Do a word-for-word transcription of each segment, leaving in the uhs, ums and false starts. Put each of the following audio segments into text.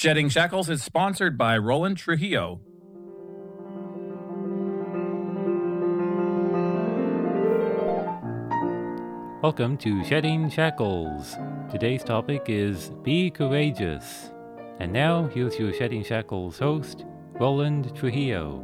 Shedding Shackles is sponsored by Roland Trujillo. Welcome to Shedding Shackles. Today's topic is Be Courageous. And now, here's your Shedding Shackles host, Roland Trujillo.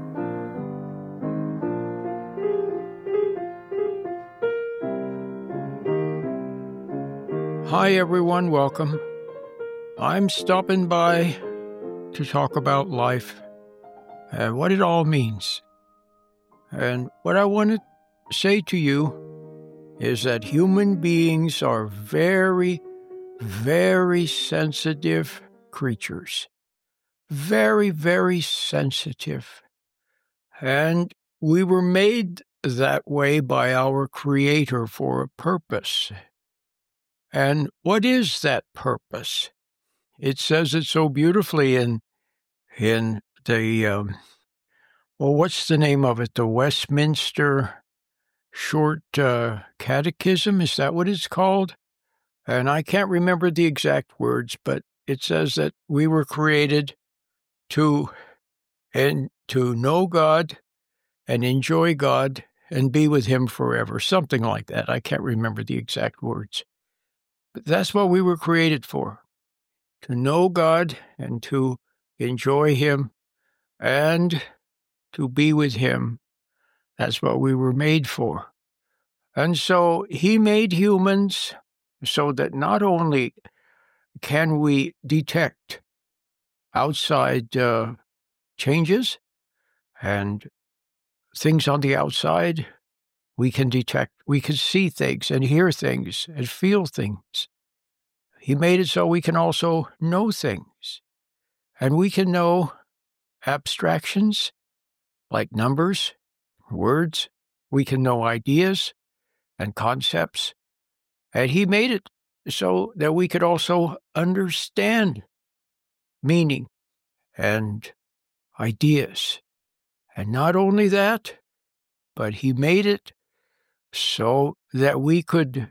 Hi everyone, welcome. I'm stopping by to talk about life and what it all means. And what I want to say to you is that human beings are very, very sensitive creatures. Very, very sensitive. And we were made that way by our Creator for a purpose. And what is that purpose? It says it so beautifully in in the, um, well, what's the name of it? The Westminster Short uh, Catechism, is that what it's called? And I can't remember the exact words, but it says that we were created to, and to know God and enjoy God and be with Him forever, something like that. I can't remember the exact words. But that's what we were created for, to know God and to enjoy Him and to be with Him. That's what we were made for. And so He made humans so that not only can we detect outside uh, changes and things on the outside, we can detect, we can see things and hear things and feel things. He made it so we can also know things. And we can know abstractions like numbers, words. We can know ideas and concepts. And He made it so that we could also understand meaning and ideas. And not only that, but He made it so that we could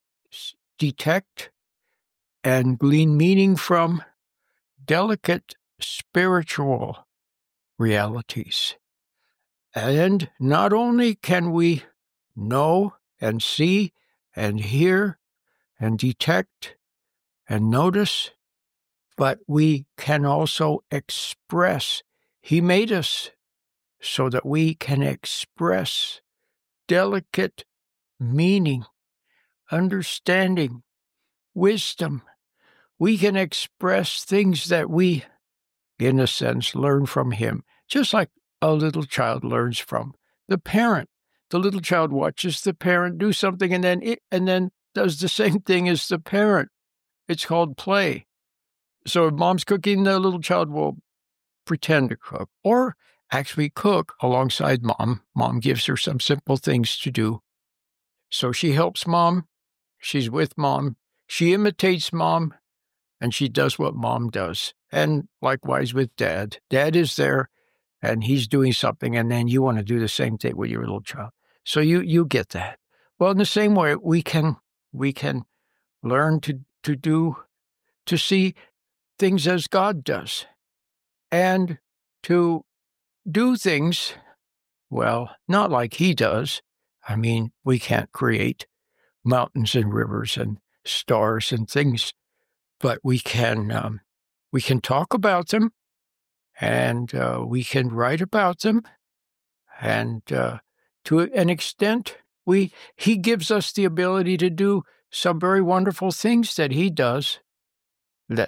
detect and glean meaning from delicate spiritual realities. And not only can we know and see and hear and detect and notice, but we can also express. He made us so that we can express delicate meaning, understanding, wisdom. We can express things that we, in a sense, learn from Him, just like a little child learns from the parent. The little child watches the parent do something and then it, and then does the same thing as the parent. It's called play. So if mom's cooking, the little child will pretend to cook or actually cook alongside mom. Mom gives her some simple things to do. So she helps mom. She's with mom. She imitates mom, and she does what mom does. And likewise with dad. Dad is there, and he's doing something, and then you want to do the same thing with your little child. So you you get that. Well, in the same way, we can we can learn to to do to see things as God does, and to do things, well, not like He does. I mean, we can't create mountains and rivers and stars and things, but we can um, we can talk about them, and uh, we can write about them, and uh, to an extent, we He gives us the ability to do some very wonderful things that He does that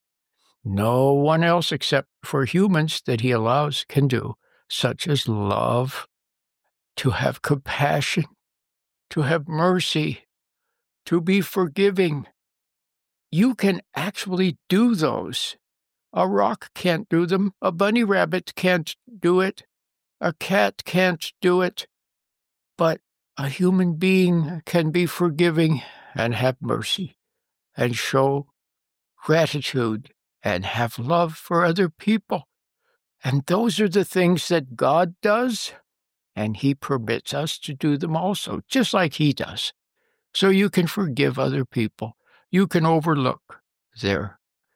no one else except for humans that He allows can do, such as love, to have compassion, to have mercy, to be forgiving. You can actually do those. A rock can't do them. A bunny rabbit can't do it. A cat can't do it. But a human being can be forgiving and have mercy and show gratitude and have love for other people. And those are the things that God does, and He permits us to do them also, just like He does. So you can forgive other people. You can overlook their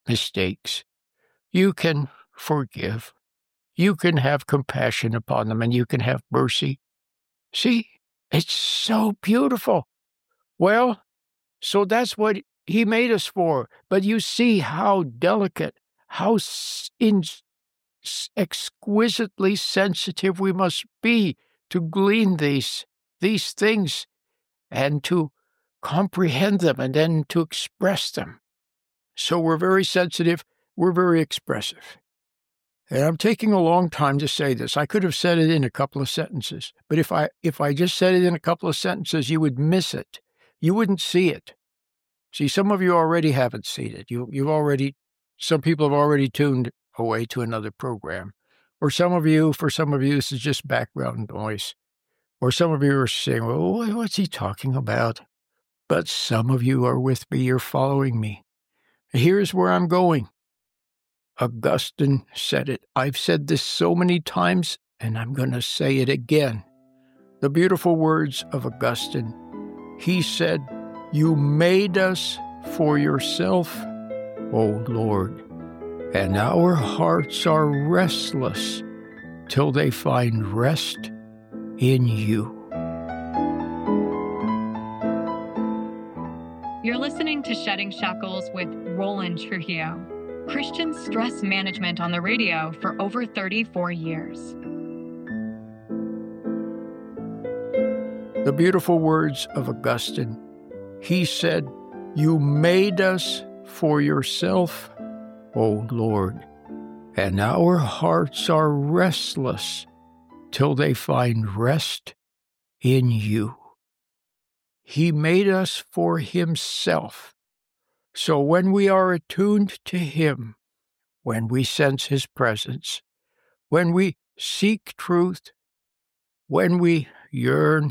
mistakes. You can forgive. You can have compassion upon them, and you can have mercy. See, it's so beautiful. Well, so that's what he made us for. But you see how delicate, how in, exquisitely sensitive we must be to glean these, these things and to comprehend them and then to express them. So we're very sensitive, we're very expressive. And I'm taking a long time to say this. I could have said it in a couple of sentences, but if I if I just said it in a couple of sentences, you would miss it. You wouldn't see it. See, some of you already haven't seen it. You you've already some people have already tuned away to another program. Or some of you, for some of you, this is just background noise. Or some of you are saying, well, what's he talking about? But some of you are with me, you're following me. Here's where I'm going. Augustine said it. I've said this so many times, and I'm going to say it again. The beautiful words of Augustine. He said, you made us for yourself, O Lord, and our hearts are restless till they find rest in you. You're listening to Shedding Shackles with Roland Trujillo. Christian stress management on the radio for over thirty-four years. The beautiful words of Augustine. He said, you made us for yourself, O Lord, and our hearts are restless till they find rest in you. He made us for himself. So when we are attuned to him, when we sense his presence, when we seek truth, when we yearn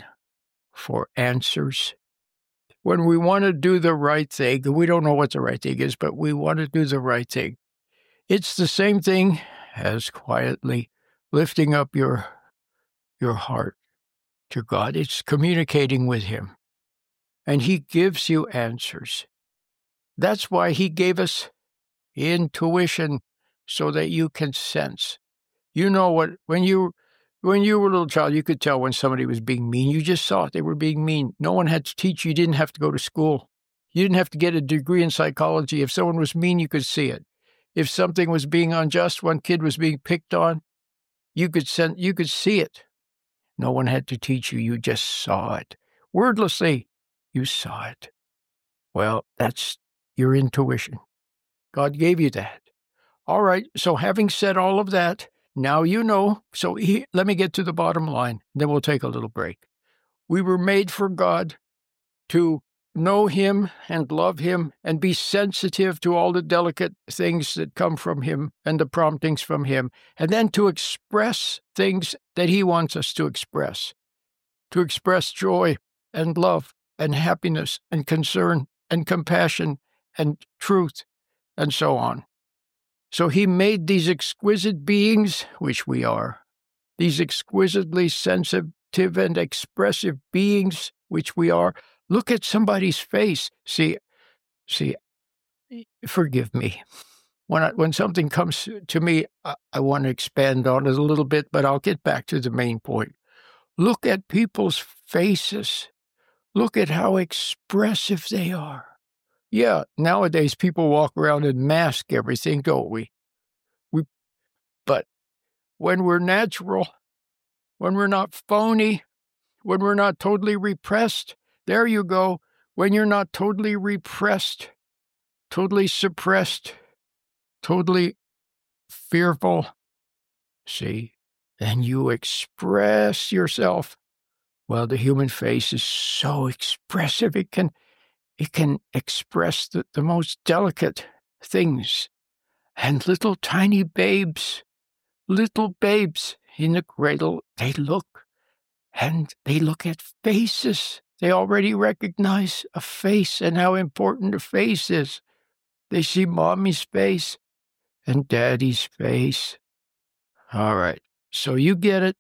for answers, when we want to do the right thing, we don't know what the right thing is, but we want to do the right thing. It's the same thing as quietly lifting up your, your heart to God. It's communicating with him, and he gives you answers. That's why he gave us intuition so that you can sense. You know what, when you when you were a little child, you could tell when somebody was being mean. You just saw it. They were being mean. No one had to teach you. You didn't have to go to school. You didn't have to get a degree in psychology. If someone was mean, you could see it. If something was being unjust, one kid was being picked on, you could sense, you could see it. No one had to teach you. You just saw it. Wordlessly, you saw it. Well, that's your intuition. God gave you that. All right, so having said all of that, now you know. So he, let me get to the bottom line, then we'll take a little break. We were made for God to know him and love him and be sensitive to all the delicate things that come from him and the promptings from him, and then to express things that he wants us to express, to express joy and love and happiness and concern and compassion and truth and so on. So he made these exquisite beings, which we are, these exquisitely sensitive and expressive beings, which we are. Look at somebody's face. See, see, forgive me. When I, when something comes to me, I, I want to expand on it a little bit, but I'll get back to the main point. Look at people's faces. Look at how expressive they are. Yeah, nowadays people walk around and mask everything, don't we? We, but when we're natural, when we're not phony, when we're not totally repressed, there you go. When you're not totally repressed, totally suppressed, totally fearful, see, then you express yourself. Well, the human face is so expressive, it can It can express the, the most delicate things. And little tiny babes, little babes in the cradle, they look, and they look at faces. They already recognize a face and how important a face is. They see mommy's face and daddy's face. All right, so you get it.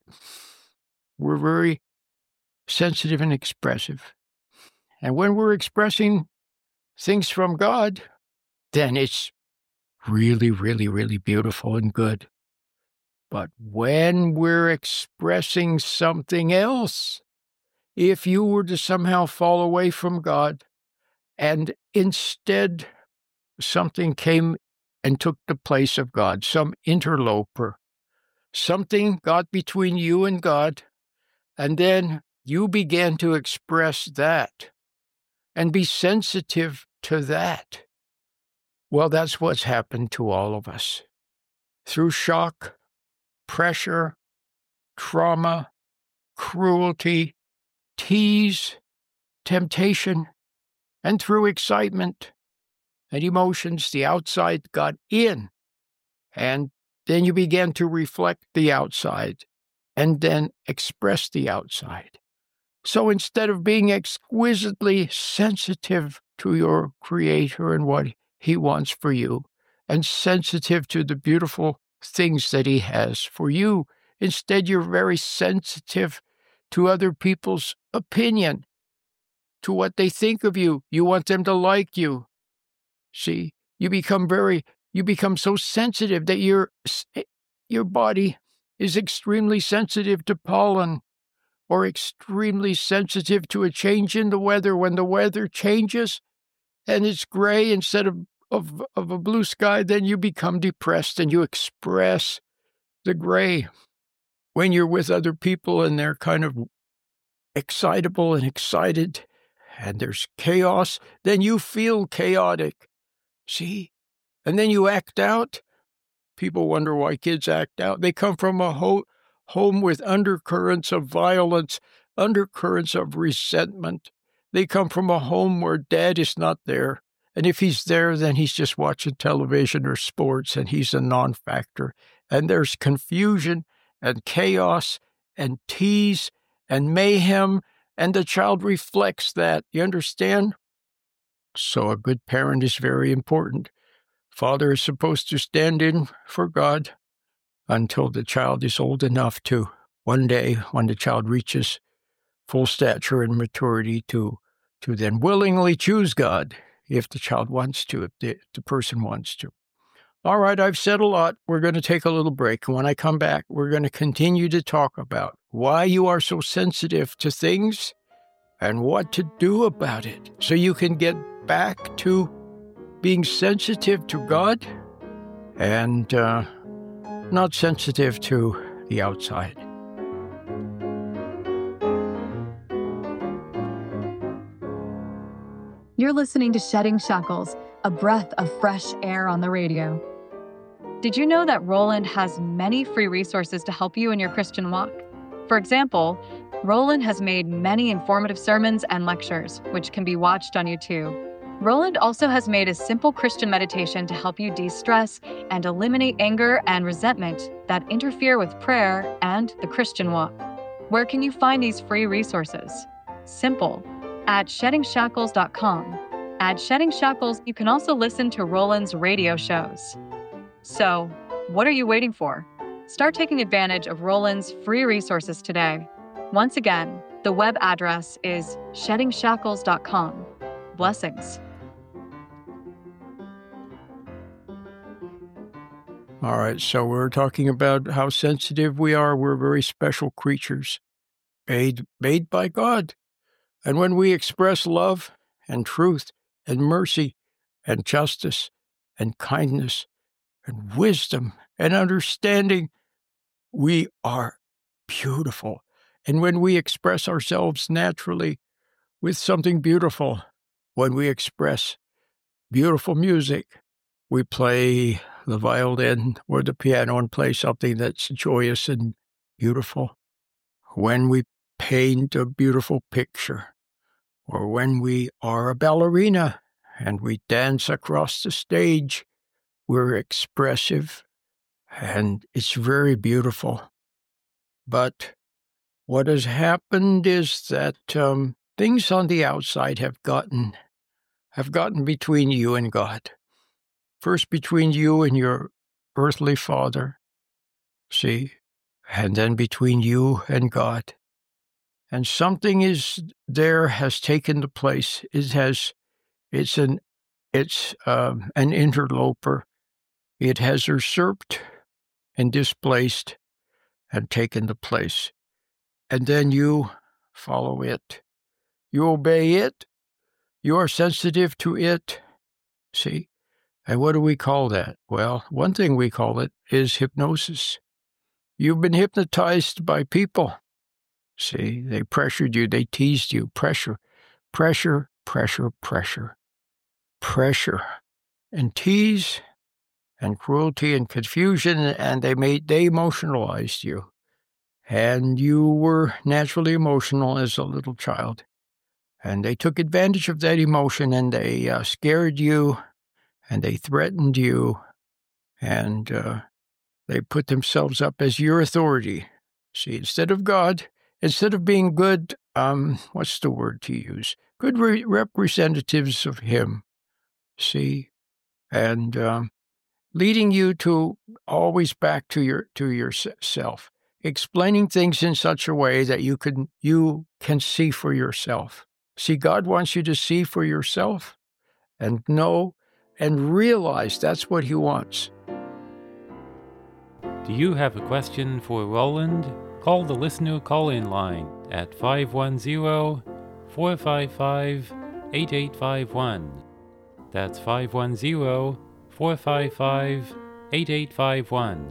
We're very sensitive and expressive. And when we're expressing things from God, then it's really, really, really beautiful and good. But when we're expressing something else, if you were to somehow fall away from God and instead something came and took the place of God, some interloper, something got between you and God, and then you began to express that and be sensitive to that. Well, that's what's happened to all of us. Through shock, pressure, trauma, cruelty, tease, temptation, and through excitement and emotions, the outside got in, and then you began to reflect the outside and then express the outside. So instead of being exquisitely sensitive to your Creator and what He wants for you, and sensitive to the beautiful things that He has for you, instead you're very sensitive to other people's opinion, to what they think of you. You want them to like you. See, you become very, you become so sensitive that your, your body is extremely sensitive to pollen, or extremely sensitive to a change in the weather. When the weather changes and it's gray instead of, of, of a blue sky, then you become depressed and you express the gray. When you're with other people and they're kind of excitable and excited and there's chaos, then you feel chaotic. See? And then you act out. People wonder why kids act out. They come from a ho- home with undercurrents of violence, undercurrents of resentment. They come from a home where dad is not there. And if he's there, then he's just watching television or sports, and he's a non-factor. And there's confusion and chaos and tease and mayhem, and the child reflects that. You understand? So a good parent is very important. Father is supposed to stand in for God until the child is old enough to, one day, when the child reaches full stature and maturity, to, to then willingly choose God if the child wants to, if the, the person wants to. All right, I've said a lot. We're going to take a little break. And when I come back, we're going to continue to talk about why you are so sensitive to things and what to do about it so you can get back to being sensitive to God and uh, not sensitive to the outside. You're listening to Shedding Shackles, a breath of fresh air on the radio. Did you know that Roland has many free resources to help you in your Christian walk? For example, Roland has made many informative sermons and lectures, which can be watched on YouTube. Roland also has made a simple Christian meditation to help you de-stress and eliminate anger and resentment that interfere with prayer and the Christian walk. Where can you find these free resources? Simple. At shedding shackles dot com. At Shedding Shackles, you can also listen to Roland's radio shows. So, what are you waiting for? Start taking advantage of Roland's free resources today. Once again, the web address is shedding shackles dot com. Blessings. All right, so we're talking about how sensitive we are. We're very special creatures, made, made by God. And when we express love and truth and mercy and justice and kindness and wisdom and understanding, we are beautiful. And when we express ourselves naturally with something beautiful, when we express beautiful music, we play the violin or the piano and play something that's joyous and beautiful. When we paint a beautiful picture, or when we are a ballerina and we dance across the stage, we're expressive and it's very beautiful. But what has happened is that um, things on the outside have gotten have gotten between you and God. First between you and your earthly father, see, and then between you and God. And something is there has taken the place. It has, it's an, it's um, an interloper, It has usurped and displaced and taken the place. And then you follow it. You obey it. You are sensitive to it. See? And what do we call that? Well, one thing we call it is hypnosis. You've been hypnotized by people. See, they pressured you, they teased you. Pressure, pressure, pressure, pressure, pressure, and tease, and cruelty and confusion, and they made they emotionalized you. And you were naturally emotional as a little child. And they took advantage of that emotion, and they uh, scared you, and they threatened you, and uh, they put themselves up as your authority. See, instead of God, instead of being good, um, what's the word to use? Good re- representatives of Him. See, and um, leading you to always back to your to yourself, explaining things in such a way that you can you can see for yourself. See, God wants you to see for yourself and know and realize that's what He wants. Do you have a question for Roland? Call the listener call-in line at five one zero, four five five, eight eight five one. That's five one zero, four five five, eight eight five one.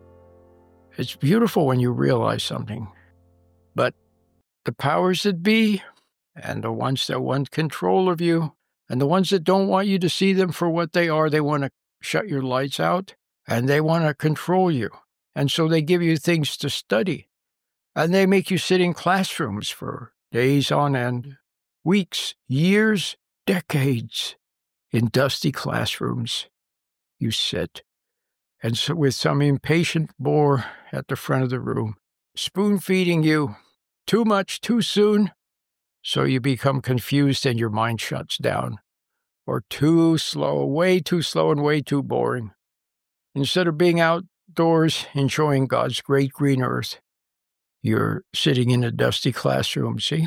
It's beautiful when you realize something, but the powers that be and the ones that want control of you and the ones that don't want you to see them for what they are, they want to shut your lights out and they want to control you. And so they give you things to study and they make you sit in classrooms for days on end, weeks, years, decades. In dusty classrooms, you sit, and so with some impatient bore at the front of the room, spoon-feeding you too much too soon, so you become confused and your mind shuts down, or too slow, way too slow and way too boring. Instead of being outdoors enjoying God's great green earth, you're sitting in a dusty classroom, see?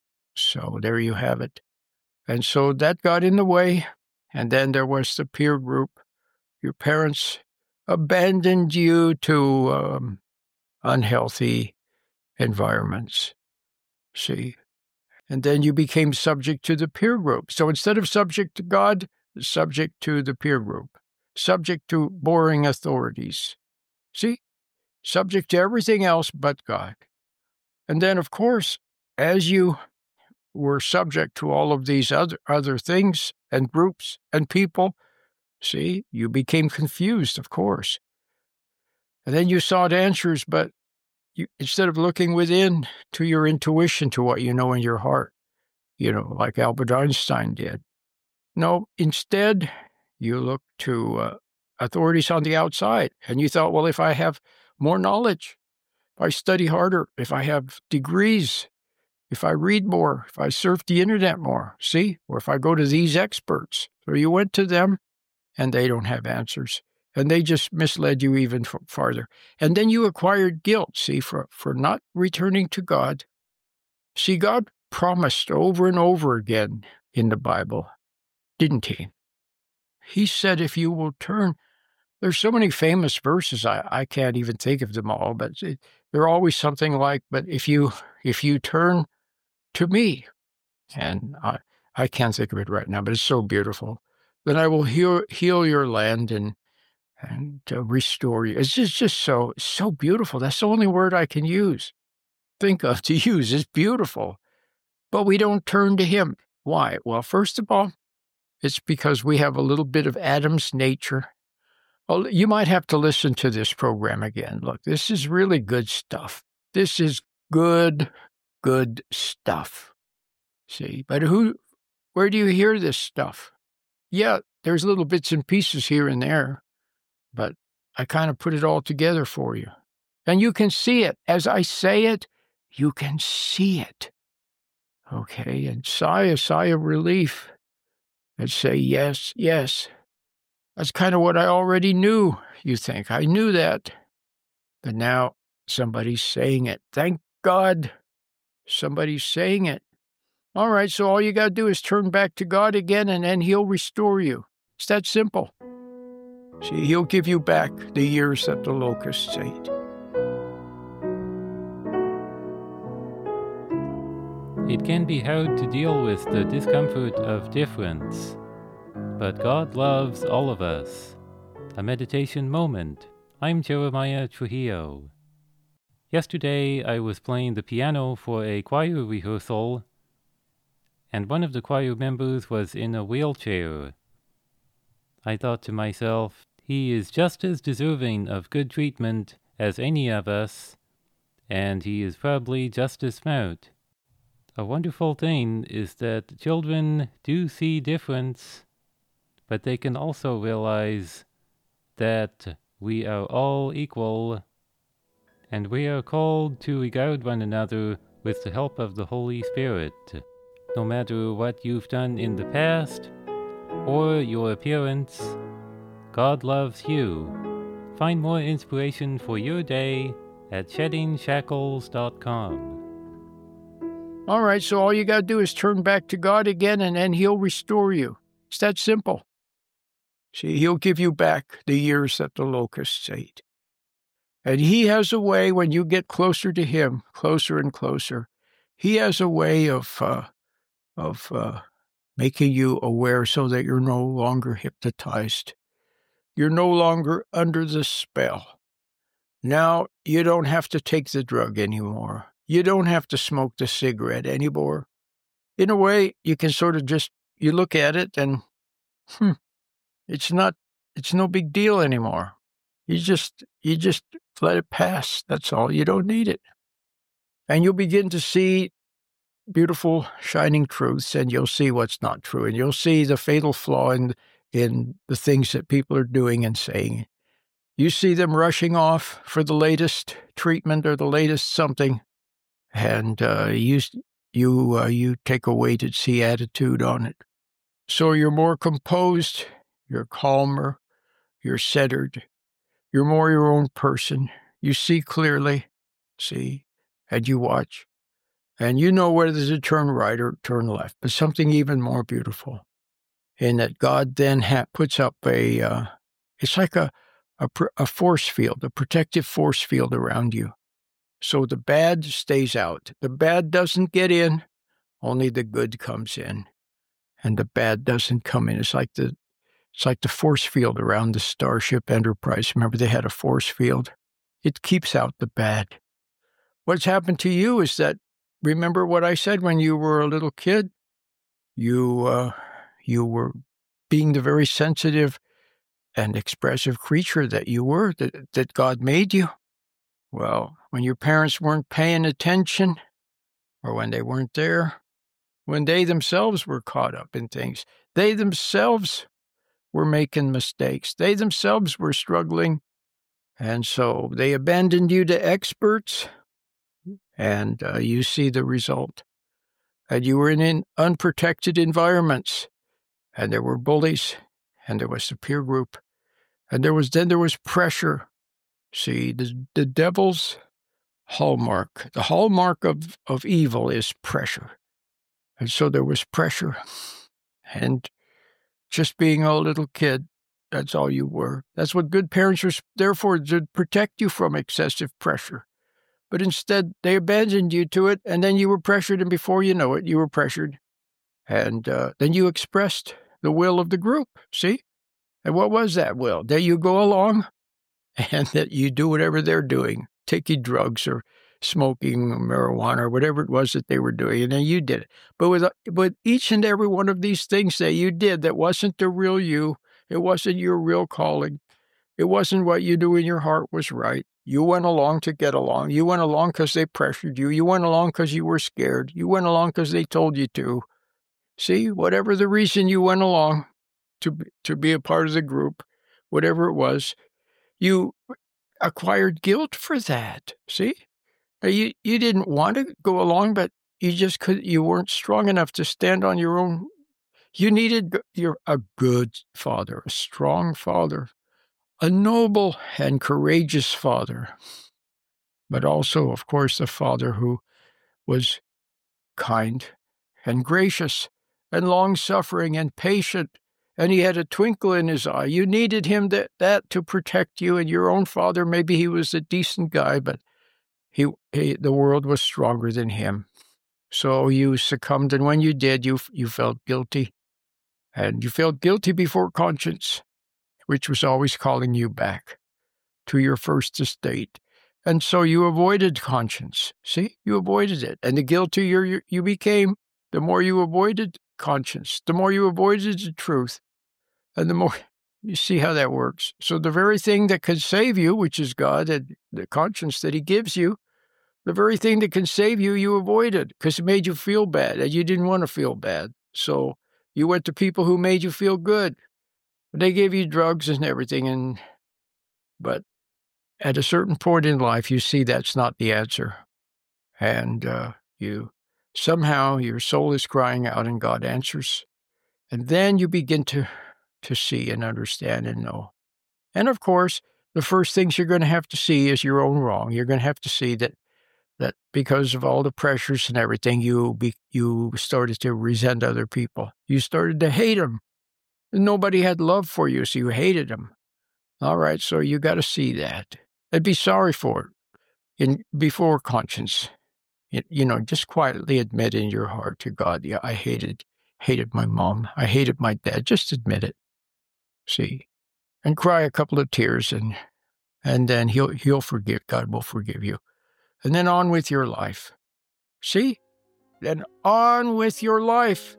So there you have it. And so that got in the way. And then there was the peer group. Your parents abandoned you to um, unhealthy environments, see? And then you became subject to the peer group. So instead of subject to God, subject to the peer group, subject to boring authorities, see? Subject to everything else but God. And then, of course, as you were subject to all of these other, other things and groups and people, see, you became confused, of course. And then you sought answers, but you, instead of looking within to your intuition, to what you know in your heart, you know, like Albert Einstein did. No, instead, you looked to uh, authorities on the outside, and you thought, well, if I have more knowledge, if I study harder, if I have degrees, if I read more, if I surf the internet more, see, or if I go to these experts. So you went to them, and they don't have answers, and they just misled you even f- farther. And then you acquired guilt, see, for, for not returning to God. See, God promised over and over again in the Bible, didn't He? He said, if you will turn, there's so many famous verses, I, I can't even think of them all, but it, they're always something like, but if you if you turn to me, and I, I can't think of it right now, but it's so beautiful, then I will heal, heal your land and and uh, restore you. It's just, just so, so beautiful. That's the only word I can use, think of to use. It's beautiful. But we don't turn to Him. Why? Well, first of all, it's because we have a little bit of Adam's nature. Well, you might have to listen to this program again. Look, this is really good stuff. This is good, good stuff. See, but who, where do you hear this stuff? Yeah, there's little bits and pieces here and there, but I kind of put it all together for you. And you can see it. As I say it, you can see it. Okay, and sigh a sigh of relief and say, yes, yes. That's kind of what I already knew, you think. I knew that. But now somebody's saying it. Thank God somebody's saying it. All right, so all you got to do is turn back to God again, and then He'll restore you. It's that simple. See, he'll give you back the years that the locusts ate. It can be hard to deal with the discomfort of difference, but God loves all of us. A meditation moment. I'm Jeremiah Trujillo. Yesterday I was playing the piano for a choir rehearsal, and one of the choir members was in a wheelchair. I thought to myself, he is just as deserving of good treatment as any of us, and he is probably just as smart. A wonderful thing is that children do see difference, but they can also realize that we are all equal, and we are called to regard one another with the help of the Holy Spirit. No matter what you've done in the past or your appearance, God loves you. Find more inspiration for your day at shedding shackles dot com. All right, so all you got to do is turn back to God again, and then he'll restore you. It's that simple. See, he'll give you back the years that the locusts ate. And he has a way, when you get closer to him, closer and closer, he has a way of uh, of uh, making you aware so that you're no longer hypnotized. You're no longer under the spell. Now you don't have to take the drug anymore. You don't have to smoke the cigarette anymore. In a way, you can sort of just, you look at it and, hmm, it's not, it's no big deal anymore. You just, you just let it pass. That's all. You don't need it. And you'll begin to see beautiful, shining truths, and you'll see what's not true. And you'll see the fatal flaw in, in the things that people are doing and saying. You see them rushing off for the latest treatment or the latest something, and uh, you you uh, you take a wait-and-see attitude on it. So you're more composed, you're calmer, you're centered, you're more your own person. You see clearly, see, and you watch, and you know whether to turn right or turn left. But something even more beautiful, in that God then ha- puts up a, uh, it's like a, a a force field, a protective force field around you. So the bad stays out. The bad doesn't get in, only the good comes in. And the bad doesn't come in. It's like the it's like the force field around the Starship Enterprise. Remember, they had a force field? It keeps out the bad. What's happened to you is that, remember what I said when you were a little kid? You, uh, you were being the very sensitive and expressive creature that you were, that, that God made you. Well, when your parents weren't paying attention, or when they weren't there, when they themselves were caught up in things, they themselves were making mistakes. They themselves were struggling. And so they abandoned you to experts, and uh, you see the result. And you were in, in unprotected environments, and there were bullies, and there was the peer group, and there was then there was pressure. See, the, the devil's hallmark, the hallmark of, of evil is pressure. And so there was pressure. And just being a little kid, that's all you were. That's what good parents are there for, to protect you from excessive pressure. But instead, they abandoned you to it, and then you were pressured, and before you know it, you were pressured. And uh, then you expressed the will of the group, see? And what was that will? That you go along and that you do whatever they're doing, taking drugs or smoking or marijuana or whatever it was that they were doing, and then you did it. But with, with each and every one of these things that you did that wasn't the real you, it wasn't your real calling, it wasn't what you knew in your heart was right. You went along to get along. You went along because they pressured you. You went along because you were scared. You went along because they told you to. See, whatever the reason you went along to, to be a part of the group, whatever it was, you acquired guilt for that. See, you you didn't want to go along, but you just could. You weren't strong enough to stand on your own. You needed you're a good father, a strong father, a noble and courageous father, but also, of course, a father who was kind and gracious and long-suffering and patient and he had a twinkle in his eye. You needed him that, that to protect you, and your own father, maybe he was a decent guy, but he, he the world was stronger than him. So you succumbed, and when you did, you you felt guilty. And you felt guilty before conscience, which was always calling you back to your first estate. And so you avoided conscience. See, you avoided it. And the guiltier you, you became, the more you avoided conscience, the more you avoided the truth, and the more you see how that works. So the very thing that can save you, which is God and the conscience that he gives you, the very thing that can save you, you avoided because it made you feel bad, and you didn't want to feel bad. So you went to people who made you feel good. They gave you drugs and everything, and but at a certain point in life, you see that's not the answer. And uh, you somehow, your soul is crying out, and God answers. And then you begin to, to see and understand and know. And of course, the first things you're going to have to see is your own wrong. You're going to have to see that that because of all the pressures and everything, you be, you started to resent other people. You started to hate them. Nobody had love for you, so you hated them. All right, so you got to see that and be sorry for it in before conscience. You, you know, just quietly admit in your heart to God, yeah, I hated hated my mom. I hated my dad. Just admit it. See, and cry a couple of tears, and and then he'll he'll forgive. God will forgive you. And then on with your life. See? Then on with your life.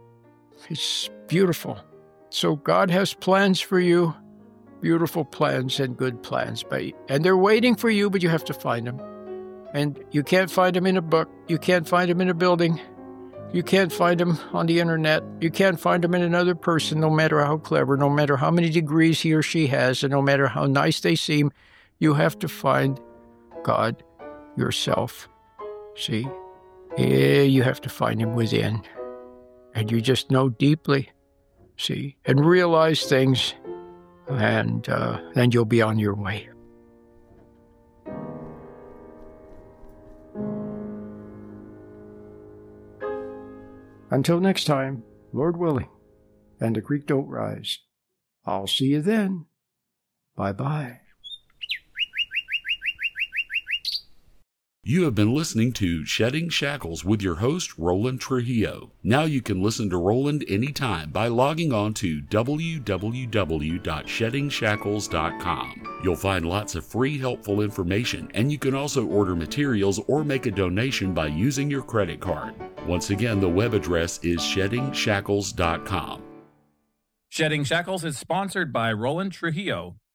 It's beautiful. So God has plans for you, beautiful plans and good plans. But, and they're waiting for you, but you have to find them. And you can't find them in a book. You can't find them in a building. You can't find them on the internet. You can't find them in another person, no matter how clever, no matter how many degrees he or she has, and no matter how nice they seem. You have to find God yourself. See? Yeah, you have to find him within. And you just know deeply. See? And realize things. And uh, then you'll be on your way. Until next time, Lord willing, and the creek don't rise. I'll see you then. Bye-bye. You have been listening to Shedding Shackles with your host, Roland Trujillo. Now you can listen to Roland anytime by logging on to w w w dot shedding shackles dot com. You'll find lots of free, helpful information, and you can also order materials or make a donation by using your credit card. Once again, the web address is shedding shackles dot com. Shedding Shackles is sponsored by Roland Trujillo.